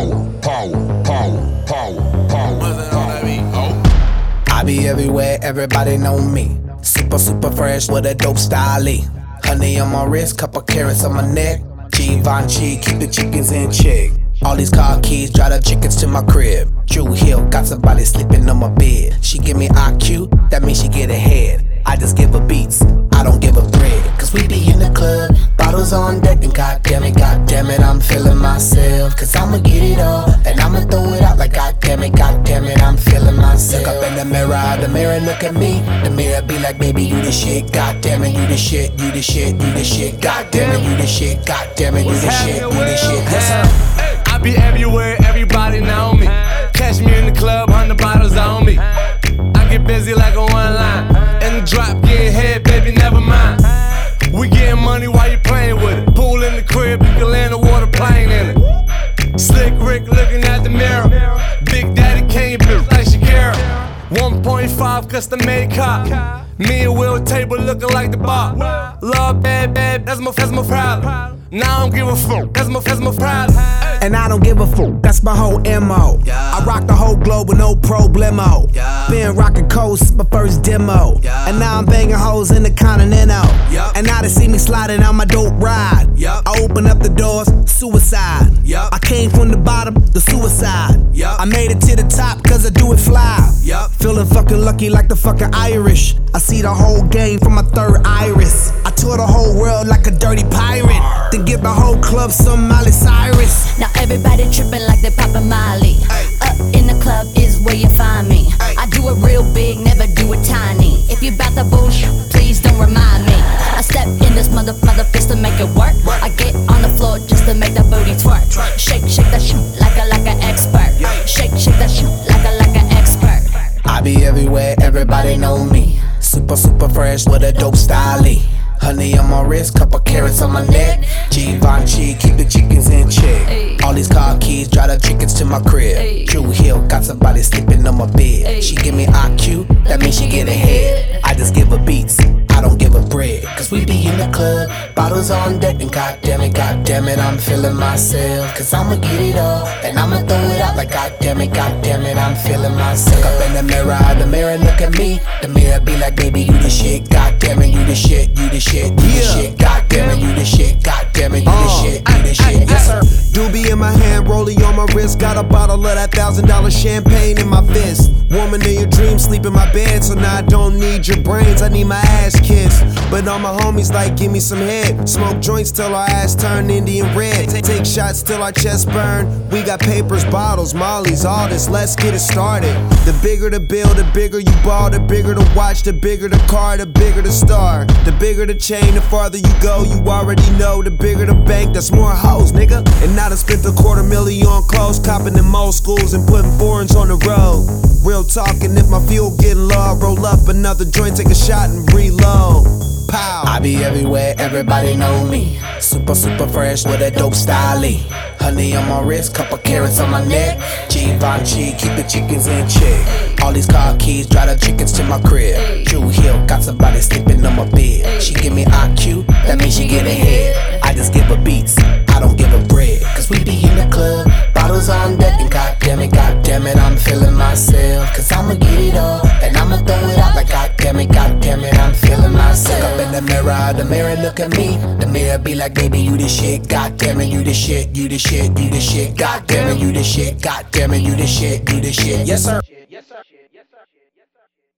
I be everywhere, everybody know me. Super fresh with a dope style. Honey on my wrist, couple carrots on my neck. Givenchy, keep the chickens in check. All these car keys, drive the chickens to my crib. Drew Hill, got somebody sleeping on my bed. She give me IQ, that means she get ahead. I just give her beats, I don't give her bread. Cause we be in the club, bottles on deck, and goddamn it, I'm feeling myself. Cause I'ma get it all, and I'ma throw it out like goddamn it, I'm feeling myself. Look up in the mirror look at me. The mirror be like, baby, you the shit, goddamn it, you the shit, you the shit, you the shit, goddamn it, you the shit, goddamn it, you the shit, you the shit. Yes, sir. I be everywhere, everybody know me. Catch me in the club, 100 bottles on me. I get busy like a one line. In the drop, getting head, baby, never mind. We getting money while you playing with it. Pool in the crib, you can land a water plane in it. Slick Rick looking at the mirror. Big Daddy Kane built like Shakira. 1.5 custom made car. Me and Will table looking like the bar. Love bad, that's my problem. Now I don't give a fuck, that's my problem. And I don't give a fuck, that's my whole MO. I rock the whole globe with no problemo. Been rockin' coast, my first demo. And now I'm banging hoes in the Continental. And now they see me sliding on my dope ride. I open up the doors, suicide. I came from the bottom, the suicide. I made it to the top cause I do it fly. Feeling fucking lucky like the fucking Irish. I see the whole game from my third iris. I tour the whole world like a dirty pirate. Then give the whole club some Miley Cyrus. Now everybody trippin' like they poppin' Miley. Up in the club is where you find me. I do it real big, never do it tiny. If you bout the bullshit, please don't remind me. I step in this mother fist to make it work. I get on the floor just to make that booty twerk. Shake that shit like an expert. Shake that shit like an expert. I be everywhere, everybody know me. Super fresh with a dope style. Honey on my wrist, couple carrots on my neck. Givenchy, keep the chickens in check. All these car keys, drive the chickens to my crib. Drew Hill, got somebody sleeping on my bed. She give me IQ, that means she get ahead. I just give her beats, I don't give her bread. Cause we be in the club, bottles on deck, and goddamn it, I'm feeling myself. Cause I'ma get it all, and I'ma throw it out like goddamn it, I'm feeling myself. Look up in the mirror look at me. The mirror be like, baby, you the shit, goddamn it, you the shit, you the shit. You the shit, goddamn it, you the shit, goddamn it, you the shit, you the shit, yes sir. Doobie in my hand, rollie on my wrist, got a bottle of that $1,000 champagne in my fist. Woman in your dreams, sleep in my bed, so now I don't need your brains, I need my ass kissed. But all my homies like, give me some head. Smoke joints till our ass turn Indian red. Take shots till our chest burn. We got papers, bottles, mollies, all this, let's get it started. The bigger the bill, the bigger you ball, the bigger the watch, the bigger the car, the bigger the star. The bigger the chain, the farther you go, you already know. The bigger the bank, that's more hoes, nigga. And now I spent $250,000 on clothes, copping in most schools and putting foreigns on the road. Real talking, if my fuel getting low, I roll up another joint, take a shot and reload. Pow. I be everywhere, everybody know me. Super fresh with a dope style. Honey on my wrist, couple carrots on my neck. Givenchy, keep the chickens in check. All these car keys, drive the chickens to my crib. Drew Hill, got somebody sleeping on my bed. She give me IQ, that means she get ahead. I just give her beats, I don't give her bread. Cause we be in the club, bottles on deck, and goddamn it, I'm feeling myself. Cause I'ma get it all, and I'ma throw it out like goddamn it, I'm feeling myself. Up in the mirror look at me. The mirror be like, baby, you the shit, goddamn it, you the shit, you the shit, you the shit, goddamn it, you the shit, goddamn it, you the shit, you the shit, yes sir.